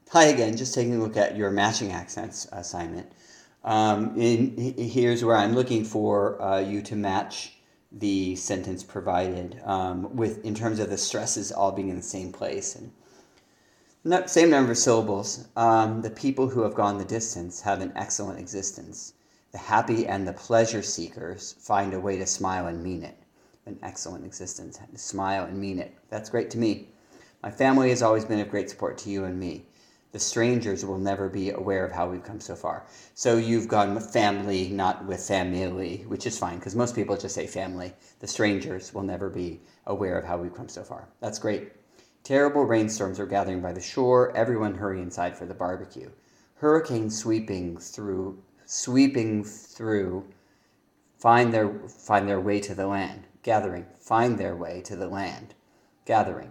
Hi again, just taking a look at your matching accents assignment. Here's where I'm looking for you to match the sentence provided with in terms of the stresses all being in the same place and same number of syllables. The people who have gone the distance have an excellent existence. The happy and the pleasure seekers find a way to smile and mean it. An excellent existence. Smile and mean it. That's great to me. My family has always been of great support to you and me. The strangers will never be aware of how we've come so far. So you've gone with family, not with family, which is fine because most people just say family. The strangers will never be aware of how we've come so far. That's great. Terrible rainstorms are gathering by the shore. Everyone hurry inside for the barbecue. Hurricanes sweeping through, find their way to the land. Gathering, find their way to the land. Gathering,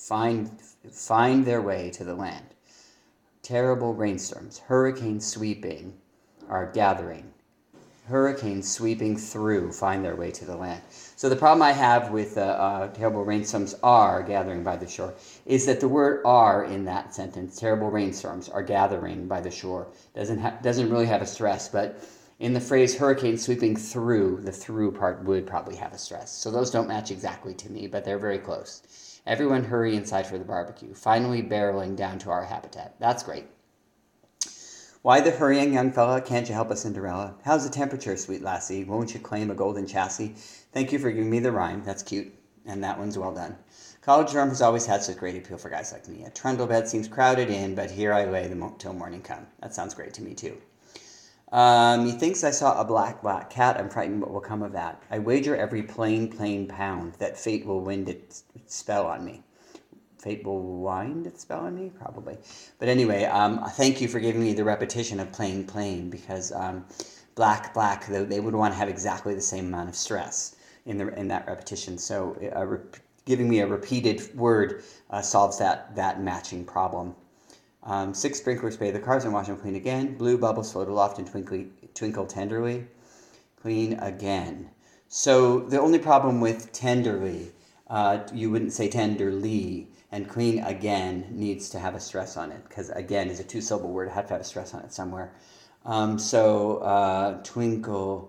find their way to the land. Terrible rainstorms, hurricanes sweeping are gathering. Hurricanes sweeping through find their way to the land. So the problem I have with terrible rainstorms are gathering by the shore is that the word are in that sentence, terrible rainstorms are gathering by the shore, doesn't really have a stress, but in the phrase hurricane sweeping through, the through part would probably have a stress. So those don't match exactly to me, but they're very close. Everyone hurry inside for the barbecue, finally barreling down to our habitat. That's great. Why the hurrying, young fella? Can't you help us, Cinderella? How's the temperature, sweet lassie? Won't you claim a golden chassis? Thank you for giving me the rhyme. That's cute. And that one's well done. College dorm has always had such great appeal for guys like me. A trundle bed seems crowded in, but here I lay till morning come. That sounds great to me, too. Methinks I saw a black cat. I'm frightened what will come of that. I wager every plain pound that fate will wind its spell on me. Fate will wind its spell on me? Probably. But anyway, thank you for giving me the repetition of plain, because black, they would want to have exactly the same amount of stress in that repetition. So giving me a repeated word solves that matching problem. 6 sprinklers spray the cars and wash them clean again. Blue bubbles float aloft and twinkle tenderly. Clean again. So the only problem with tenderly, you wouldn't say tenderly, and clean again needs to have a stress on it, because again is a 2-syllable word. It had to have a stress on it somewhere. Twinkle,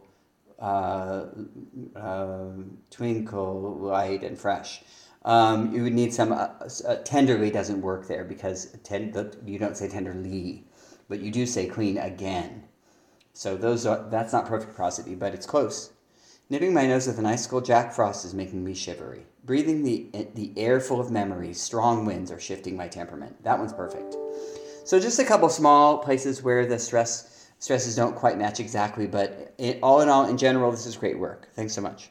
twinkle, light and fresh. You would need some, tenderly doesn't work there because you don't say tenderly, but you do say clean again. So that's not perfect prosody, but it's close. Nipping my nose with an icicle, Jack Frost is making me shivery. Breathing the air full of memories, strong winds are shifting my temperament. That one's perfect. So just a couple small places where the stresses don't quite match exactly, but all in all, in general, this is great work. Thanks so much.